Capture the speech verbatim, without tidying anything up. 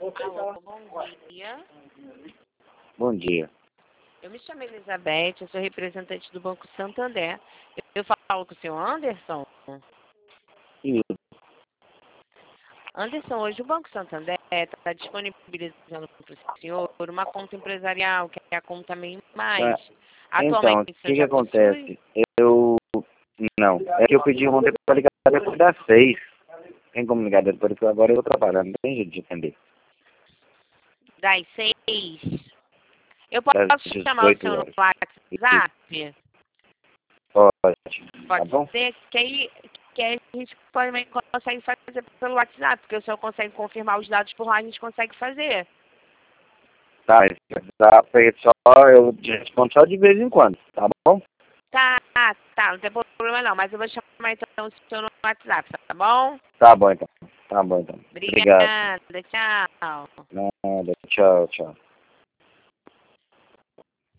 Alô, bom dia. Bom dia. Eu me chamo Elizabeth, eu sou representante do Banco Santander. Eu falo com o senhor Anderson. Isso. Anderson, hoje o Banco Santander está disponibilizando para o senhor uma conta empresarial, que é a conta MEI Mais. Ah, então, o Atualmente, que você que já acontece? possui? Eu... Não, é que eu pedi ontem para ligar depois das seis. Tem como ligar depois, porque agora eu vou trabalhar, não tem jeito de entender. Das seis. Eu posso Das chamar o dezoito senhor no horas. WhatsApp? Pode, tá Pode bom? ser que aí, que aí a gente também consegue fazer pelo WhatsApp, porque o senhor consegue confirmar os dados por lá, a gente consegue fazer. Tá, mas WhatsApp é só, eu te respondo só de vez em quando, tá bom? Tá, tá, não tem problema não, mas eu vou chamar então o senhor no WhatsApp, tá bom? Tá bom então, tá bom então. Obrigado. Obrigada, tchau. Nada, tchau, tchau.